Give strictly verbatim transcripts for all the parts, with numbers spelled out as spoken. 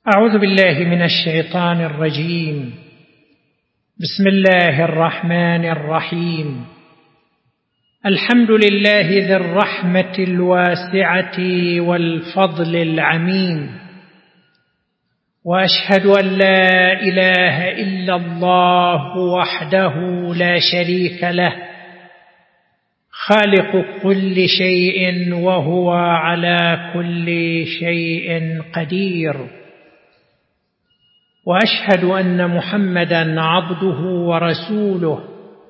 أعوذ بالله من الشيطان الرجيم. بسم الله الرحمن الرحيم. الحمد لله ذي الرحمة الواسعة والفضل العميم، وأشهد أن لا إله إلا الله وحده لا شريك له، خالق كل شيء وهو على كل شيء قدير، وأشهد أن محمدًا عبده ورسوله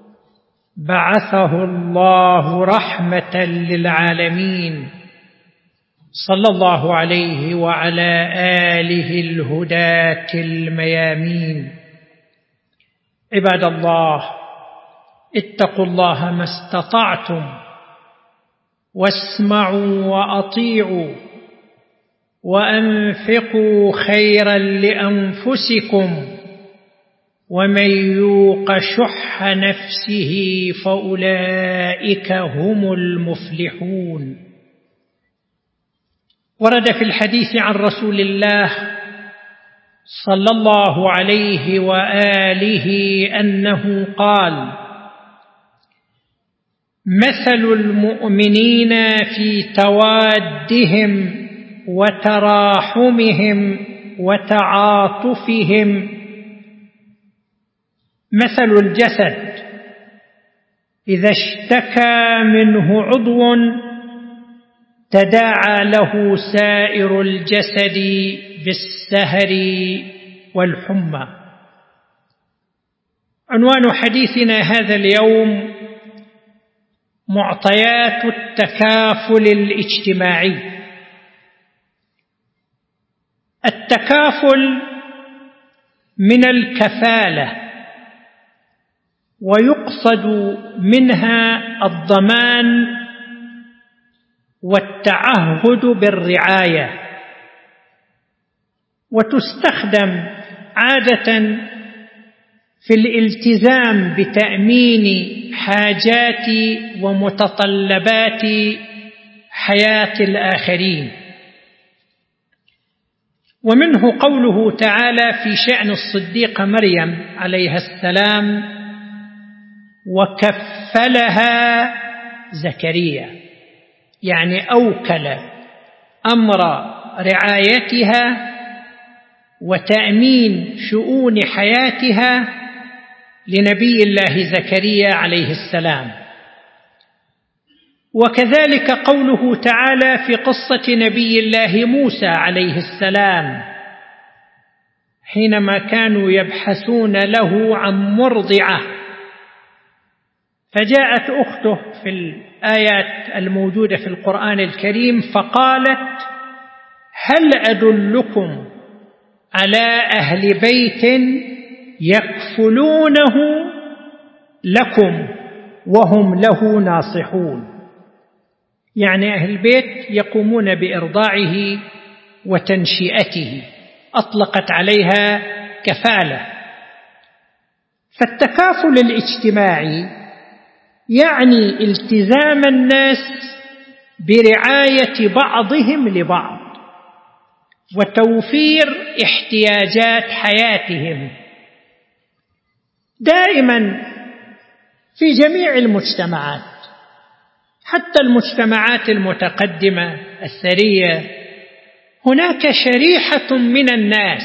بعثه الله رحمة للعالمين، صلى الله عليه وعلى آله الهداة الميامين. عباد الله، اتقوا الله ما استطعتم، واسمعوا وأطيعوا، وأنفقوا خيرا لأنفسكم، ومن يوق شح نفسه فأولئك هم المفلحون. ورد في الحديث عن رسول الله صلى الله عليه وآله أنه قال: مثل المؤمنين في توادهم وتراحمهم وتعاطفهم مثل الجسد إذا اشتكى منه عضو تداعى له سائر الجسد بالسهر والحمى. عنوان حديثنا هذا اليوم: معطيات التكافل الاجتماعي. التكافل من الكفالة، ويقصد منها الضمان والتعهد بالرعاية، وتستخدم عادة في الالتزام بتأمين حاجات ومتطلبات حياة الآخرين. ومنه قوله تعالى في شأن الصديقة مريم عليها السلام: وكفلها زكريا، يعني أوكل أمر رعايتها وتأمين شؤون حياتها لنبي الله زكريا عليه السلام. وكذلك قوله تعالى في قصة نبي الله موسى عليه السلام حينما كانوا يبحثون له عن مرضعة، فجاءت أخته في الآيات الموجودة في القرآن الكريم فقالت: هل أدلكم على أهل بيت يكفلونه لكم وهم له ناصحون، يعني أهل البيت يقومون بإرضاعه وتنشئته، أطلقت عليها كفالة. فالتكافل الاجتماعي يعني التزام الناس برعاية بعضهم لبعض وتوفير احتياجات حياتهم. دائما في جميع المجتمعات، حتى المجتمعات المتقدمة الثرية، هناك شريحة من الناس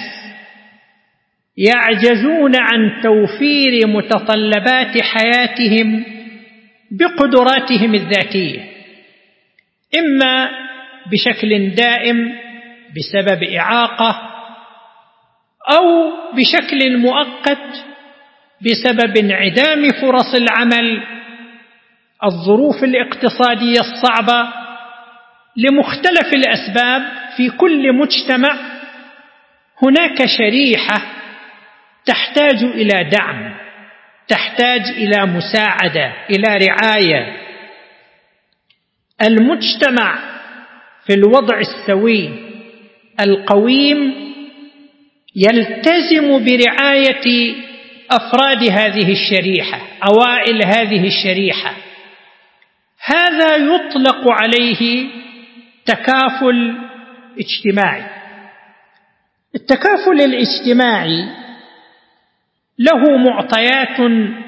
يعجزون عن توفير متطلبات حياتهم بقدراتهم الذاتية، إما بشكل دائم بسبب إعاقة، أو بشكل مؤقت بسبب انعدام فرص العمل، الظروف الاقتصادية الصعبة، لمختلف الأسباب. في كل مجتمع هناك شريحة تحتاج إلى دعم، تحتاج إلى مساعدة، إلى رعاية. المجتمع في الوضع السوي القويم يلتزم برعاية أفراد هذه الشريحة، أوائل هذه الشريحة. هذا يطلق عليه تكافل اجتماعي. التكافل الاجتماعي له معطيات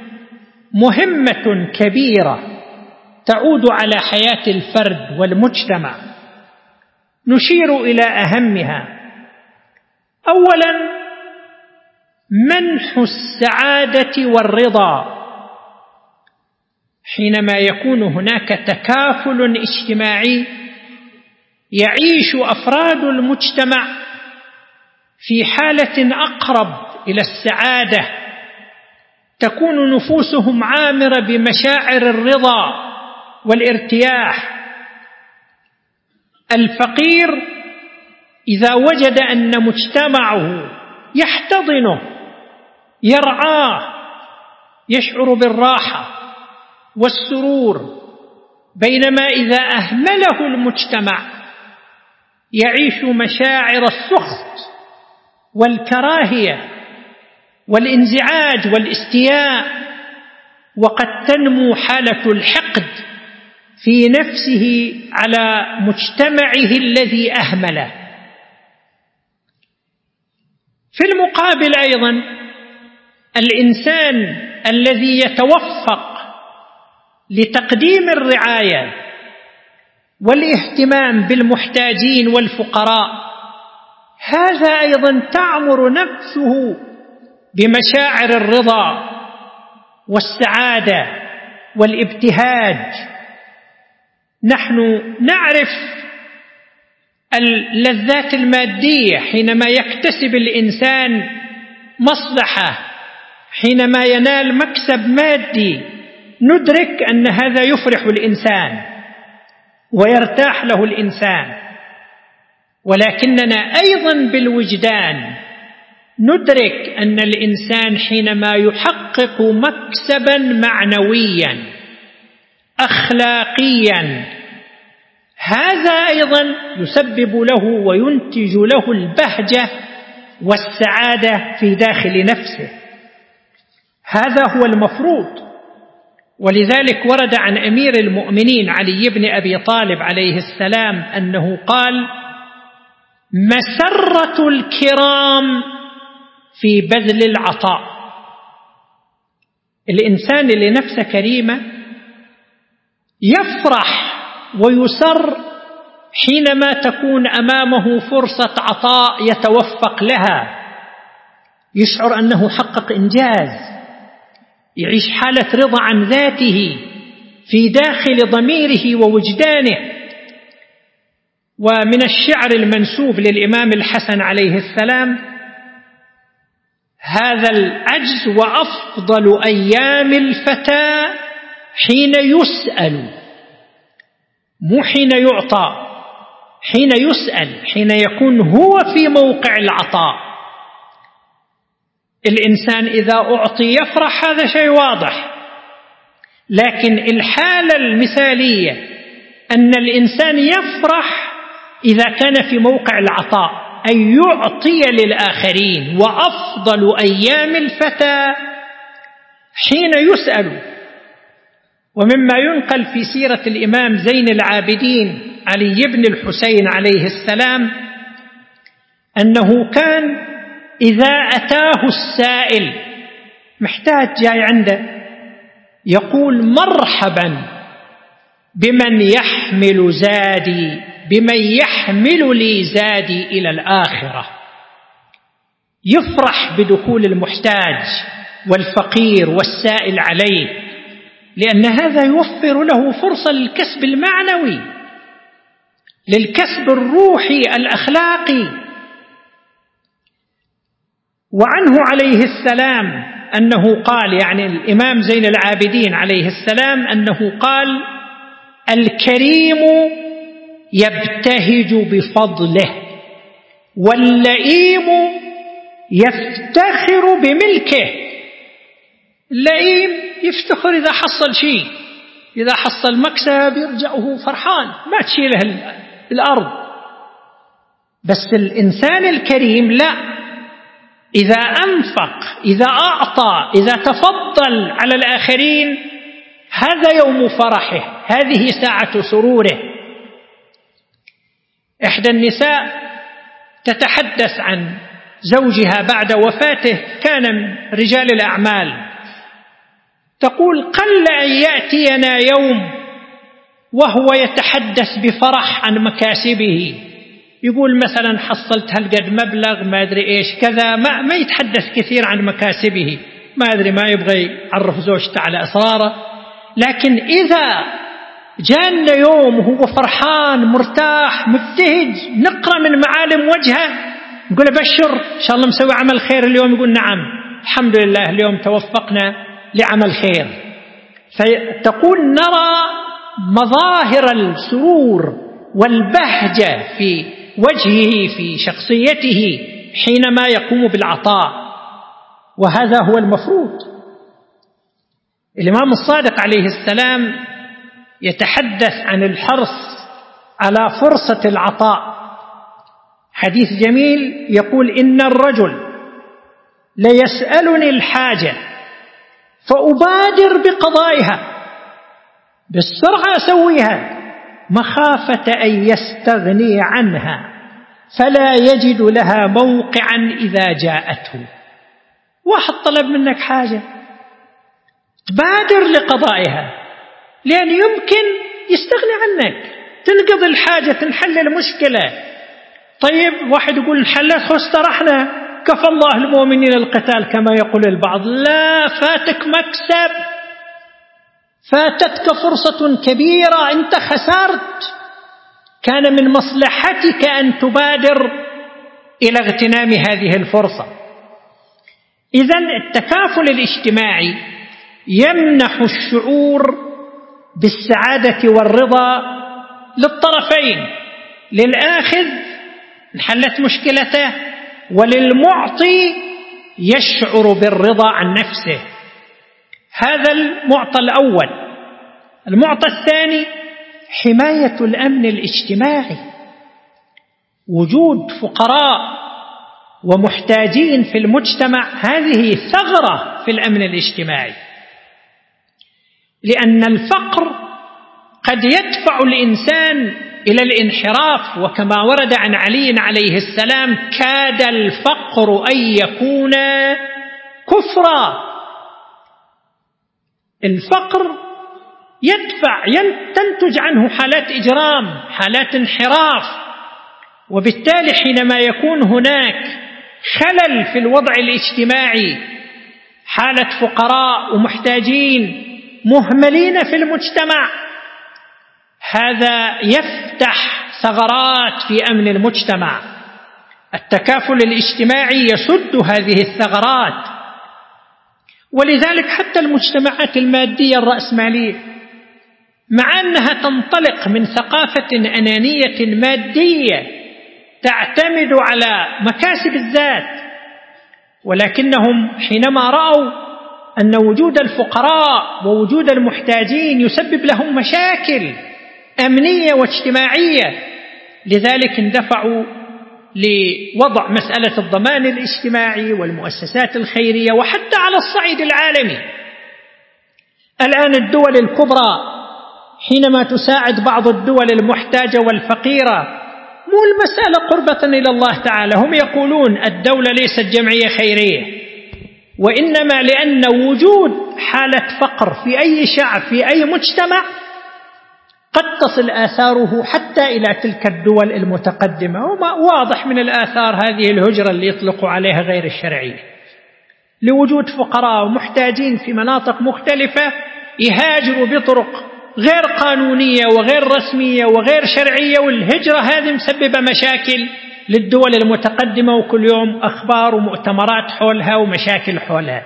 مهمة كبيرة تعود على حياة الفرد والمجتمع، نشير إلى أهمها. أولاً، منح السعادة والرضا. حينما يكون هناك تكافل اجتماعي يعيش أفراد المجتمع في حالة أقرب إلى السعادة، تكون نفوسهم عامرة بمشاعر الرضا والارتياح. الفقير إذا وجد أن مجتمعه يحتضنه يرعاه يشعر بالراحة والسرور، بينما إذا أهمله المجتمع يعيش مشاعر السخط والكراهية والانزعاج والاستياء، وقد تنمو حالة الحقد في نفسه على مجتمعه الذي أهمله. في المقابل أيضا، الإنسان الذي يتوفق لتقديم الرعاية والاهتمام بالمحتاجين والفقراء، هذا أيضا تعمر نفسه بمشاعر الرضا والسعادة والابتهاج. نحن نعرف اللذات المادية حينما يكتسب الإنسان مصلحة، حينما ينال مكسب مادي ندرك أن هذا يفرح الإنسان ويرتاح له الإنسان، ولكننا أيضا بالوجدان ندرك أن الإنسان حينما يحقق مكسبا معنويا أخلاقيا، هذا أيضا يسبب له وينتج له البهجة والسعادة في داخل نفسه. هذا هو المفروض. ولذلك ورد عن أمير المؤمنين علي بن أبي طالب عليه السلام أنه قال: مسرة الكرام في بذل العطاء. الإنسان اللي نفسه كريمة يفرح ويسر حينما تكون أمامه فرصة عطاء يتوفق لها، يشعر أنه حقق إنجاز، يعيش حالة رضا عن ذاته في داخل ضميره ووجدانه. ومن الشعر المنسوب للإمام الحسن عليه السلام: هذا العجز وأفضل أيام الفتى حين يسأل، مو حين يعطى، حين يسأل، حين يكون هو في موقع العطاء. الإنسان إذا أعطي يفرح، هذا شيء واضح، لكن الحالة المثالية أن الإنسان يفرح إذا كان في موقع العطاء، أن يعطي للآخرين. وأفضل أيام الفتى حين يسأل. ومما ينقل في سيرة الإمام زين العابدين علي بن الحسين عليه السلام أنه كان إذا أتاه السائل محتاج جاي عنده يقول: مرحبا بمن يحمل زادي، بمن يحمل لي زادي إلى الآخرة. يفرح بدخول المحتاج والفقير والسائل عليه، لأن هذا يوفر له فرصة للكسب المعنوي، للكسب الروحي الأخلاقي. وعنه عليه السلام أنه قال، يعني الإمام زين العابدين عليه السلام أنه قال: الكريم يبتهج بفضله، واللئيم يفتخر بملكه. اللئيم يفتخر إذا حصل شيء، إذا حصل مكسب يرجع وهو فرحان، ما تشيله الأرض. بس الإنسان الكريم لا، إذا أنفق، إذا أعطى، إذا تفضل على الآخرين، هذا يوم فرحه، هذه ساعة سروره. إحدى النساء تتحدث عن زوجها بعد وفاته كان من رجال الأعمال، تقول قل أن يأتينا يوم وهو يتحدث بفرح عن مكاسبه، يقول مثلا حصلت هالقد مبلغ ما أدري إيش كذا، ما, ما يتحدث كثير عن مكاسبه، ما أدري ما يبغى يعرف زوجته على أسراره. لكن إذا جاءنا يوم وهو فرحان مرتاح مبتهج، نقرأ من معالم وجهه نقول بشر إن شاء الله مسوي عمل خير اليوم، يقول نعم الحمد لله اليوم توفقنا لعمل خير. فتقول نرى مظاهر السرور والبهجة في وجهه في شخصيته حينما يقوم بالعطاء، وهذا هو المفروض. الإمام الصادق عليه السلام يتحدث عن الحرص على فرصة العطاء، حديث جميل يقول إن الرجل ليسألني الحاجة فأبادر بقضائها، بالسرعة أسويها مخافة أن يستغني عنها فلا يجد لها موقعا إذا جاءته. واحد طلب منك حاجة تبادر لقضائها، لأن يمكن يستغني عنك، تنقضي الحاجة تنحل المشكلة. طيب واحد يقول انحلت خو استرحنا كفى الله المؤمنين القتال كما يقول البعض، لا، فاتك مكسب، فاتتك فرصة كبيرة، أنت خسرت. كان من مصلحتك أن تبادر إلى اغتنام هذه الفرصة. إذن التكافل الاجتماعي يمنح الشعور بالسعادة والرضا للطرفين، للآخذ انحلت مشكلته، وللمعطي يشعر بالرضا عن نفسه. هذا المعطى الأول. المعطى الثاني حماية الأمن الاجتماعي، وجود فقراء ومحتاجين في المجتمع هذه ثغرة في الأمن الاجتماعي، لأن الفقر قد يدفع الإنسان إلى الانحراف، وكما ورد عن علي عليه السلام كاد الفقر أن يكون كفرا. الفقر يدفع تنتج عنه حالات إجرام، حالات انحراف، وبالتالي حينما يكون هناك خلل في الوضع الاجتماعي، حالة فقراء ومحتاجين مهملين في المجتمع، هذا يفتح ثغرات في أمن المجتمع. التكافل الاجتماعي يسد هذه الثغرات. ولذلك حتى المجتمعات المادية الرأسمالية مع أنها تنطلق من ثقافة أنانية مادية تعتمد على مكاسب الذات، ولكنهم حينما رأوا أن وجود الفقراء ووجود المحتاجين يسبب لهم مشاكل أمنية واجتماعية، لذلك اندفعوا لوضع مسألة الضمان الاجتماعي والمؤسسات الخيرية. وحتى على الصعيد العالمي الآن الدول الكبرى حينما تساعد بعض الدول المحتاجة والفقيرة، مو المسألة قربة إلى الله تعالى، هم يقولون الدولة ليست جمعية خيرية، وإنما لأن وجود حالة فقر في أي شعب في أي مجتمع قد تصل آثاره حتى إلى تلك الدول المتقدمة. وما واضح من الآثار هذه الهجرة اللي يطلقوا عليها غير الشرعية، لوجود فقراء ومحتاجين في مناطق مختلفة يهاجروا بطرق غير قانونية وغير رسمية وغير شرعية، والهجرة هذه مسببة مشاكل للدول المتقدمة، وكل يوم أخبار ومؤتمرات حولها ومشاكل حولها.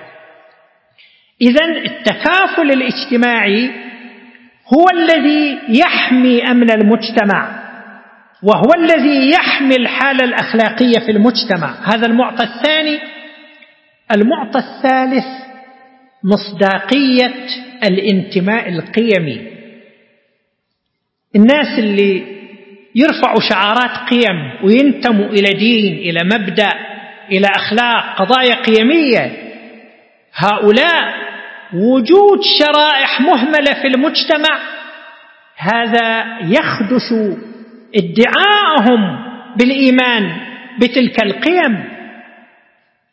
إذن التكافل الاجتماعي هو الذي يحمي أمن المجتمع، وهو الذي يحمي الحالة الأخلاقية في المجتمع. هذا المعطى الثاني. المعطى الثالث مصداقية الانتماء القيمي. الناس اللي يرفعوا شعارات قيم وينتموا إلى دين، إلى مبدأ، إلى أخلاق، قضايا قيمية، هؤلاء وجود شرائح مهملة في المجتمع هذا يخدش ادعاءهم بالإيمان بتلك القيم.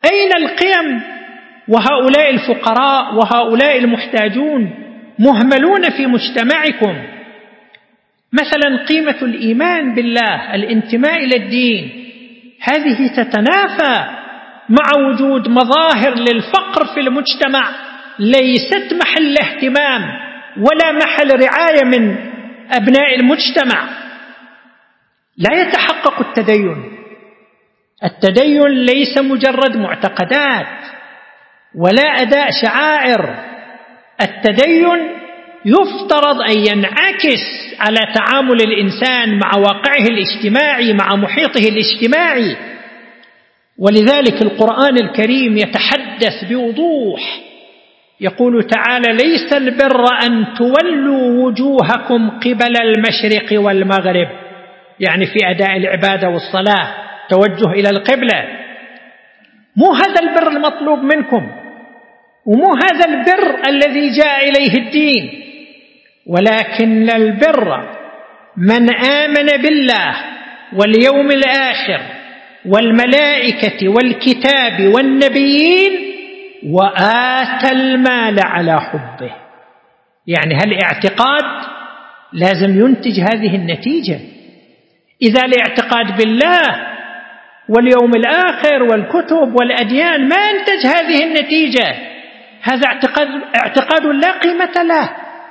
أين القيم وهؤلاء الفقراء وهؤلاء المحتاجون مهملون في مجتمعكم؟ مثلا قيمة الإيمان بالله، الانتماء إلى الدين، هذه تتنافى مع وجود مظاهر للفقر في المجتمع ليست محل اهتمام ولا محل رعاية من أبناء المجتمع. لا يتحقق التدين. التدين ليس مجرد معتقدات ولا أداء شعائر. التدين يفترض أن ينعكس على تعامل الإنسان مع واقعه الاجتماعي، مع محيطه الاجتماعي. ولذلك القرآن الكريم يتحدث بوضوح، يقول تعالى: ليس البر أن تولوا وجوهكم قبل المشرق والمغرب، يعني في أداء العبادة والصلاة توجه إلى القبلة. مو هذا البر المطلوب منكم، ومو هذا البر الذي جاء إليه الدين، ولكن البر من آمن بالله واليوم الآخر والملائكة والكتاب والنبيين وآتى المال على حبه. يعني هالاعتقاد لازم ينتج هذه النتيجة. إذا الاعتقاد بالله واليوم الآخر والكتب والأديان ما ينتج هذه النتيجة، هذا اعتقاد, اعتقاد لا قيمة له.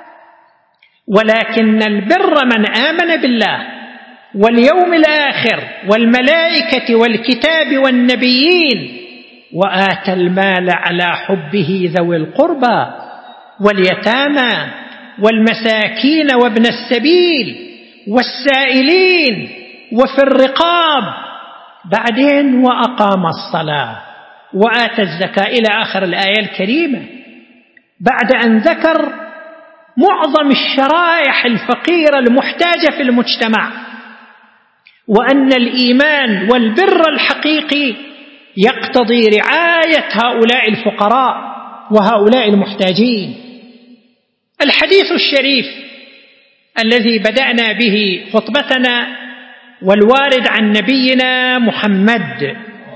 ولكن البر من آمن بالله واليوم الآخر والملائكة والكتاب والنبيين وآتى المال على حبه ذوي القربى واليتامى والمساكين وابن السبيل والسائلين وفي الرقاب، بعدين وأقام الصلاة وآتى الزكاة إلى آخر الآية الكريمة، بعد أن ذكر معظم الشرائح الفقيرة المحتاجة في المجتمع، وأن الإيمان والبر الحقيقي يقتضي رعاية هؤلاء الفقراء وهؤلاء المحتاجين. الحديث الشريف الذي بدأنا به خطبتنا والوارد عن نبينا محمد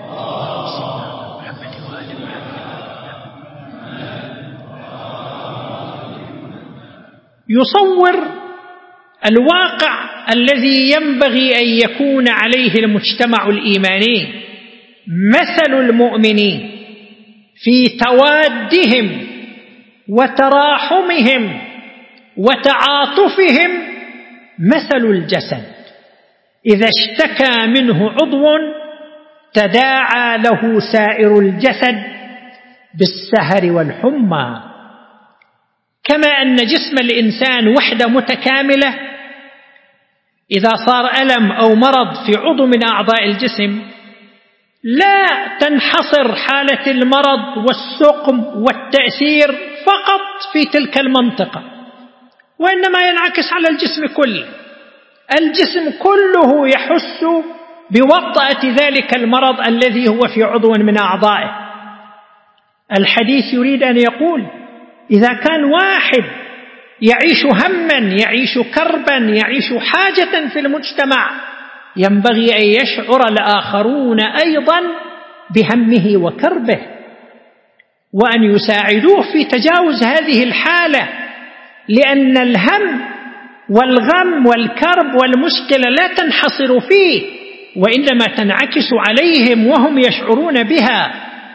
يصور الواقع الذي ينبغي أن يكون عليه المجتمع الإيماني. مثل المؤمنين في توادهم وتراحمهم وتعاطفهم مثل الجسد، إذا اشتكى منه عضو تداعى له سائر الجسد بالسهر والحمى. كما أن جسم الإنسان وحدة متكاملة، إذا صار ألم أو مرض في عضو من أعضاء الجسم لا تنحصر حالة المرض والسقم والتأثير فقط في تلك المنطقة، وإنما ينعكس على الجسم كله. الجسم كله يحس بوطأة ذلك المرض الذي هو في عضو من أعضائه. الحديث يريد أن يقول إذا كان واحد يعيش هما، يعيش كربا، يعيش حاجة في المجتمع، ينبغي أن يشعر الآخرون أيضا بهمه وكربه، وأن يساعدوه في تجاوز هذه الحالة، لأن الهم والغم والكرب والمشكلة لا تنحصر فيه، وإنما تنعكس عليهم وهم يشعرون بها.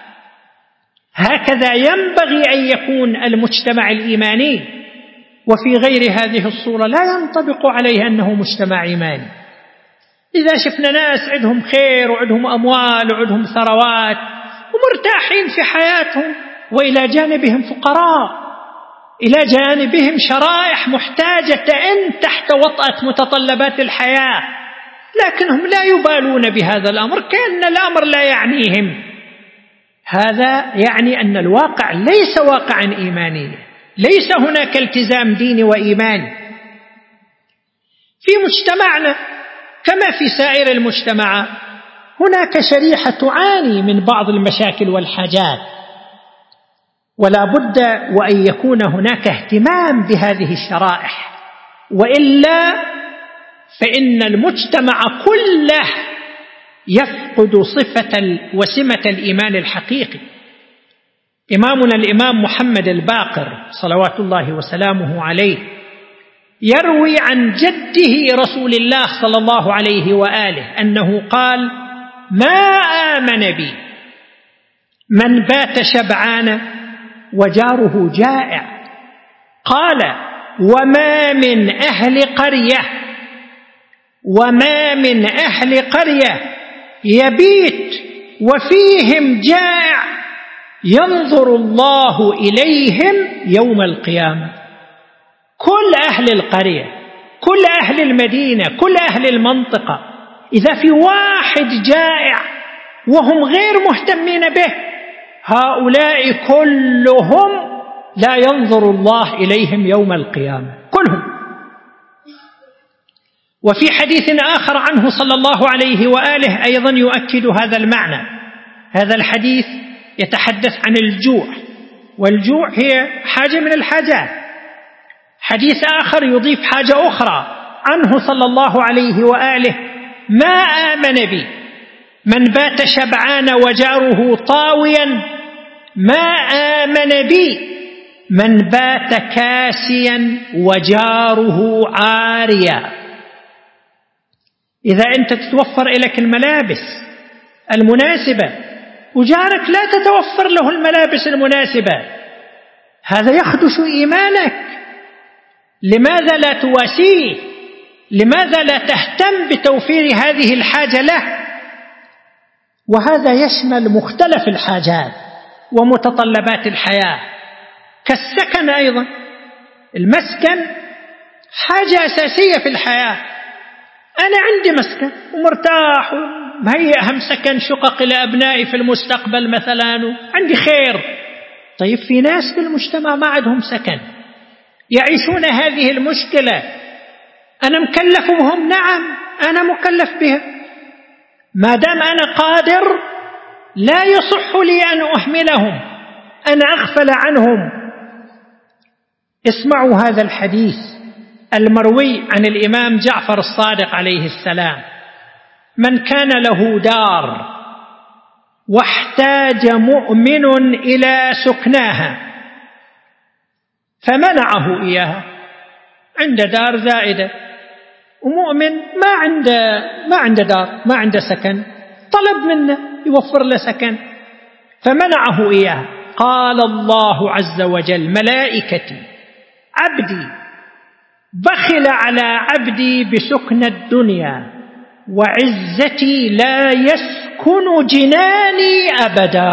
هكذا ينبغي أن يكون المجتمع الإيماني، وفي غير هذه الصورة لا ينطبق عليه أنه مجتمع إيماني. إذا شفنا ناس عندهم خير وعندهم أموال وعندهم ثروات ومرتاحين في حياتهم، وإلى جانبهم فقراء، إلى جانبهم شرائح محتاجة تئن تحت وطأة متطلبات الحياة، لكنهم لا يبالون بهذا الأمر كأن الأمر لا يعنيهم، هذا يعني أن الواقع ليس واقعا إيمانيا، ليس هناك التزام ديني وإيماني. في مجتمعنا كما في سائر المجتمعات هناك شريحة تعاني من بعض المشاكل والحاجات، ولا بد وأن يكون هناك اهتمام بهذه الشرائح، وإلا فإن المجتمع كله يفقد صفة وسمة الإيمان الحقيقي. إمامنا الإمام محمد الباقر صلوات الله وسلامه عليه يروي عن جده رسول الله صلى الله عليه وآله أنه قال: ما آمن بي من بات شبعان وجاره جائع. قال: وما من أهل قرية وما من أهل قرية يبيت وفيهم جائع ينظر الله إليهم يوم القيامة. كل أهل القرية، كل أهل المدينة، كل أهل المنطقة، إذا في واحد جائع وهم غير مهتمين به، هؤلاء كلهم لا ينظر الله إليهم يوم القيامة كلهم. وفي حديث آخر عنه صلى الله عليه وآله أيضا يؤكد هذا المعنى. هذا الحديث يتحدث عن الجوع، والجوع هي حاجة من الحاجات. حديث آخر يضيف حاجة أخرى عنه صلى الله عليه وآله: ما آمن بي من بات شبعان وجاره طاويا، ما آمن بي من بات كاسيا وجاره عاريا. إذا أنت تتوفر إليك الملابس المناسبة وجارك لا تتوفر له الملابس المناسبة، هذا يخدش إيمانك. لماذا لا تواسيه؟ لماذا لا تهتم بتوفير هذه الحاجة له؟ وهذا يشمل مختلف الحاجات ومتطلبات الحياة، كالسكن أيضا. المسكن حاجة أساسية في الحياة. أنا عندي مسكن ومرتاح ومهيئ أهم سكن شقق لأبنائي في المستقبل مثلا، عندي خير. طيب في ناس في المجتمع ما عندهم سكن، يعيشون هذه المشكلة. أنا مكلف بهم؟ نعم أنا مكلف بها، ما دام أنا قادر لا يصح لي أن أهملهم، أن أغفل عنهم. اسمعوا هذا الحديث المروي عن الإمام جعفر الصادق عليه السلام: من كان له دار واحتاج مؤمن إلى سكناها فمنعه إياها، عنده دار زائدة ومؤمن ما عنده ما عنده دار، ما عنده سكن، طلب منه يوفر له سكن فمنعه إياها، قال الله عز وجل: ملائكتي عبدي بخل على عبدي بسكن الدنيا وعزتي لا يسكن جناني أبدا.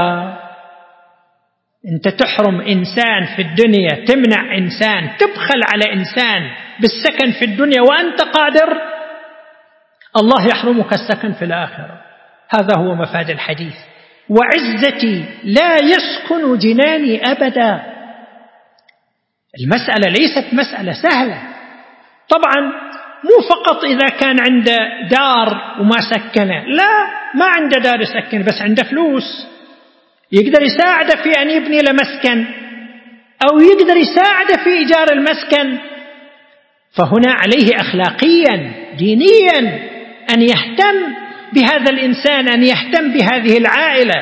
أنت تحرم إنسان في الدنيا، تمنع إنسان، تبخل على إنسان بالسكن في الدنيا وأنت قادر، الله يحرمك السكن في الآخرة. هذا هو مفاد الحديث: وعزتي لا يسكن جناني أبدا. المسألة ليست مسألة سهلة. طبعا مو فقط إذا كان عنده دار وما سكنه، لا، ما عنده دار يسكن بس عنده فلوس يقدر يساعده في أن يبني له مسكن، أو يقدر يساعده في إيجار المسكن، فهنا عليه أخلاقيا دينيا أن يهتم بهذا الإنسان، أن يهتم بهذه العائلة.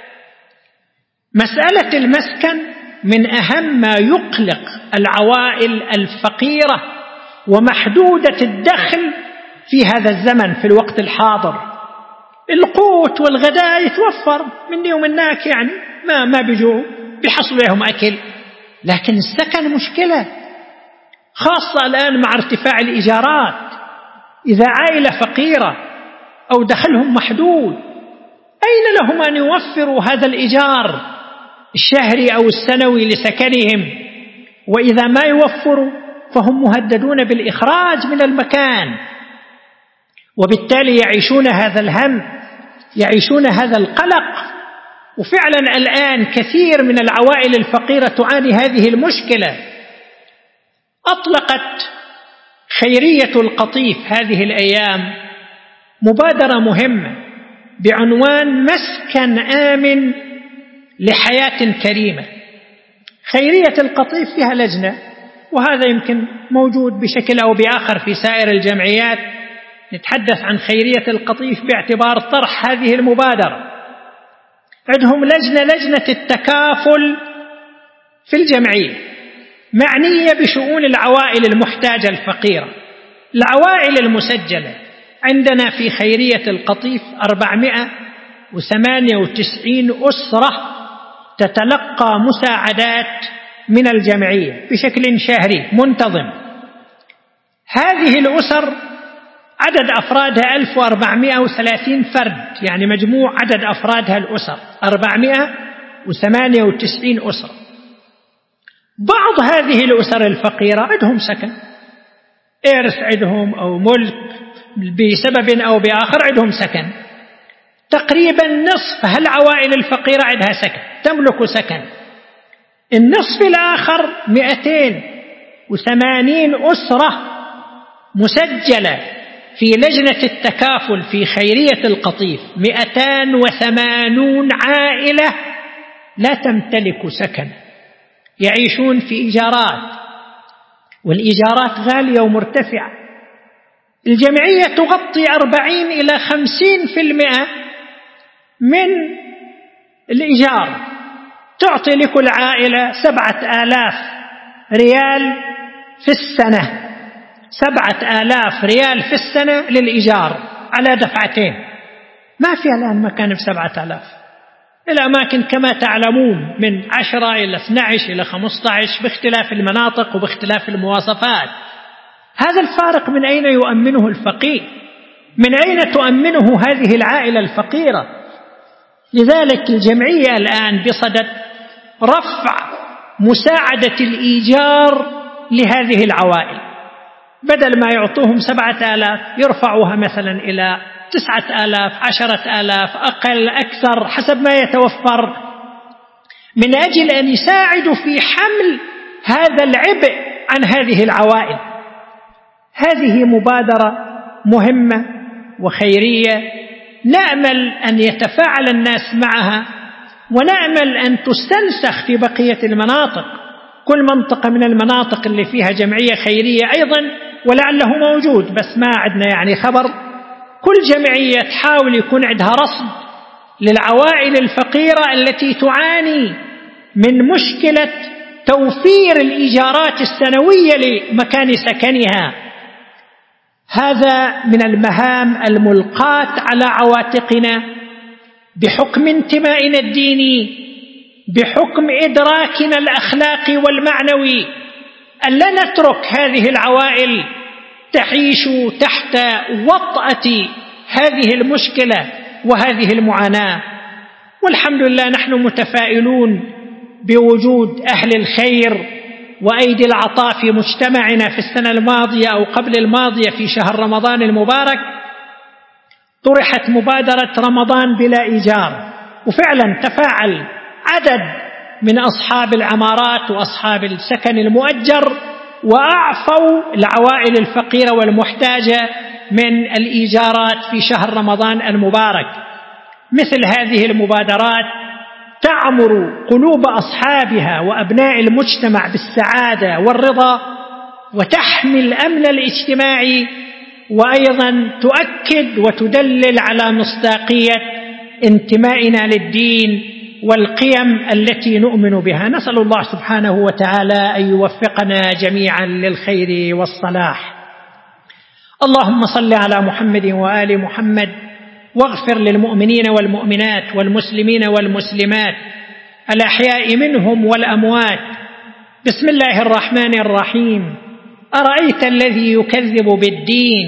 مسألة المسكن من أهم ما يقلق العوائل الفقيرة ومحدودة الدخل في هذا الزمن في الوقت الحاضر. القوت والغداء يتوفر مني ومنك، يعني ما ما بيجوعوا، بيحصلوا لهم أكل، لكن السكن مشكلة، خاصة الآن مع ارتفاع الإيجارات. إذا عائلة فقيرة أو دخلهم محدود، أين لهم أن يوفروا هذا الإيجار الشهري أو السنوي لسكنهم؟ وإذا ما يوفروا فهم مهددون بالإخراج من المكان، وبالتالي يعيشون هذا الهم، يعيشون هذا القلق. وفعلا الآن كثير من العوائل الفقيرة تعاني هذه المشكلة. أطلقت خيرية القطيف هذه الأيام مبادرة مهمة بعنوان مسكن آمن لحياة كريمة. خيرية القطيف فيها لجنة، وهذا يمكن موجود بشكل أو بآخر في سائر الجمعيات، نتحدث عن خيرية القطيف باعتبار طرح هذه المبادرة. عندهم لجنة لجنة التكافل في الجمعية معنية بشؤون العوائل المحتاجة الفقيرة. العوائل المسجلة عندنا في خيرية القطيف أربعمائة وثمانية وتسعين أسرة تتلقى مساعدات من الجمعية بشكل شهري منتظم. هذه الأسر عدد أفرادها ألف وأربعمائة وثلاثين فرد، يعني مجموع عدد أفرادها الأسر أربعمائة وثمانية وتسعين أسرة. بعض هذه الأسر الفقيرة عندهم سكن، إرث عندهم أو ملك بسبب أو بآخر عندهم سكن. تقريبا نصف هالعوائل الفقيرة عندها سكن، تملك سكن. النصف الآخر مئتين وثمانين أسرة مسجلة في لجنة التكافل في خيرية القطيف، مئتان وثمانون عائلة لا تمتلك سكن، يعيشون في إيجارات، والإيجارات غالية ومرتفعة. الجمعية تغطي أربعين إلى خمسين في المئة من الإيجار، تعطي لكل عائلة سبعة آلاف ريال في السنة، سبعة آلاف ريال في السنة للإيجار على دفعتين. ما في الآن مكان بسبعة آلاف. الأماكن كما تعلمون من عشرة إلى اثني عشر إلى خمسة عشر باختلاف المناطق وباختلاف المواصفات. هذا الفارق من أين يؤمنه الفقير؟ من أين تؤمنه هذه العائلة الفقيرة؟ لذلك الجمعية الآن بصدد رفع مساعدة الإيجار لهذه العوائل، بدل ما يعطوهم سبعة آلاف يرفعوها مثلا إلى تسعة آلاف، عشرة آلاف، أقل أكثر حسب ما يتوفر، من أجل أن يساعدوا في حمل هذا العبء عن هذه العوائل. هذه مبادرة مهمة وخيرية، نأمل أن يتفاعل الناس معها، ونأمل أن تستنسخ في بقية المناطق. كل منطقة من المناطق اللي فيها جمعية خيرية أيضا ولعله موجود بس ما عندنا يعني خبر، كل جمعية تحاول يكون عندها رصد للعوائل الفقيرة التي تعاني من مشكلة توفير الإيجارات السنوية لمكان سكنها. هذا من المهام الملقاة على عواتقنا بحكم انتمائنا الديني، بحكم إدراكنا الأخلاقي والمعنوي، ألا نترك هذه العوائل تعيش تحت وطأة هذه المشكلة وهذه المعاناة. والحمد لله نحن متفائلون بوجود أهل الخير وأيدي العطاء في مجتمعنا. في السنة الماضية أو قبل الماضية في شهر رمضان المبارك طرحت مبادرة رمضان بلا إيجار، وفعلا تفاعل عدد من أصحاب العمارات وأصحاب السكن المؤجر وأعفوا العوائل الفقيرة والمحتاجة من الإيجارات في شهر رمضان المبارك. مثل هذه المبادرات تعمر قلوب أصحابها وأبناء المجتمع بالسعادة والرضا، وتحمي الأمن الاجتماعي، وأيضا تؤكد وتدلل على مصداقية انتمائنا للدين والقيم التي نؤمن بها. نسأل الله سبحانه وتعالى أن يوفقنا جميعا للخير والصلاح. اللهم صل على محمد وآل محمد، واغفر للمؤمنين والمؤمنات والمسلمين والمسلمات الأحياء منهم والأموات. بسم الله الرحمن الرحيم. أرأيت الذي يكذب بالدين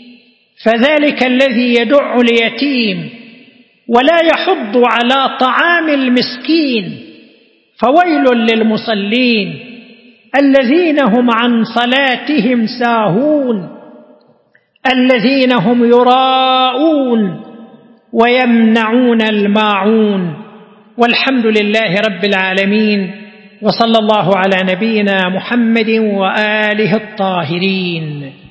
فذلك الذي يدع اليتيم ولا يحض على طعام المسكين فويل للمصلين الذين هم عن صلاتهم ساهون الذين هم يراءون ويمنعون الماعون. والحمد لله رب العالمين، وصلى الله على نبينا محمد وآله الطاهرين.